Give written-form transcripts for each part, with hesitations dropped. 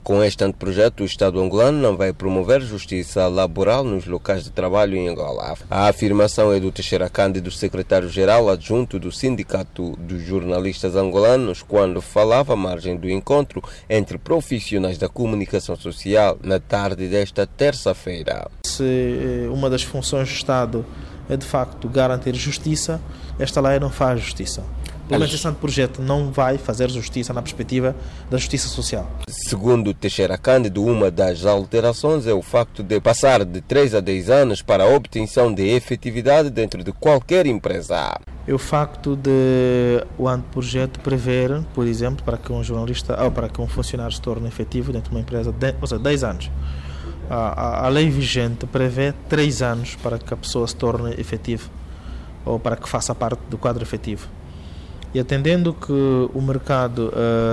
Com este anteprojeto, o Estado angolano não vai promover justiça laboral nos locais de trabalho em Angola. A afirmação é do Teixeira Cândido, secretário-geral adjunto do Sindicato dos Jornalistas Angolanos, quando falava à margem do encontro entre profissionais da comunicação social na tarde desta terça-feira. Se uma das funções do Estado é de facto garantir justiça, esta lei não faz justiça. Pelo menos esse projeto não vai fazer justiça na perspectiva da justiça social. Segundo Teixeira Cândido, uma das alterações é o facto de passar de 3 a 10 anos para a obtenção de efetividade dentro de qualquer empresa. É o facto de o anteprojeto prever, por exemplo, para que um jornalista ou para que um funcionário se torne efetivo dentro de uma empresa, ou seja, 10 anos. A lei vigente prevê 3 anos para que a pessoa se torne efetiva ou para que faça parte do quadro efetivo. E atendendo que o mercado,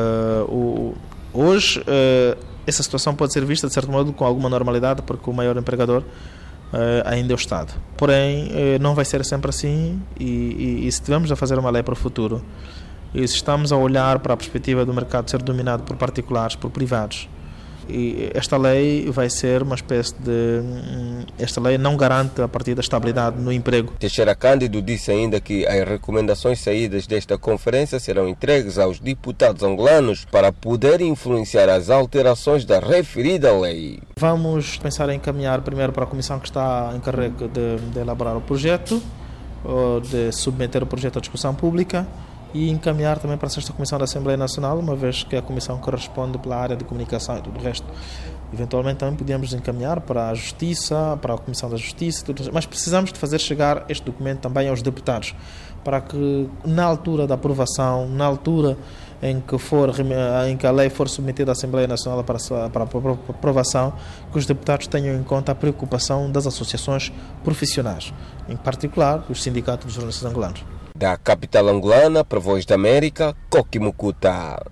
hoje, essa situação pode ser vista, de certo modo, com alguma normalidade, porque o maior empregador ainda é o Estado. Porém, não vai ser sempre assim e se tivermos a fazer uma lei para o futuro, e se estamos a olhar para a perspectiva do mercado ser dominado por particulares, por privados, e esta lei vai ser uma espécie de... Esta lei não garante a partir da estabilidade no emprego. Teixeira Cândido disse ainda que as recomendações saídas desta conferência serão entregues aos deputados angolanos para poder influenciar as alterações da referida lei. Vamos pensar em encaminhar primeiro para a comissão que está encarregue de elaborar o projeto, ou de submeter o projeto à discussão pública, e encaminhar também para a Sexta Comissão da Assembleia Nacional, uma vez que é a comissão que responde pela área de comunicação e tudo o resto. Eventualmente também podemos encaminhar para a Justiça, para a Comissão da Justiça, mas precisamos de fazer chegar este documento também aos deputados, para que na altura da aprovação, na altura em que a lei for submetida à Assembleia Nacional para aprovação, que os deputados tenham em conta a preocupação das associações profissionais, em particular os sindicatos dos jornalistas angolanos. Da capital angolana, para a Voz da América, Coqui Mucuta.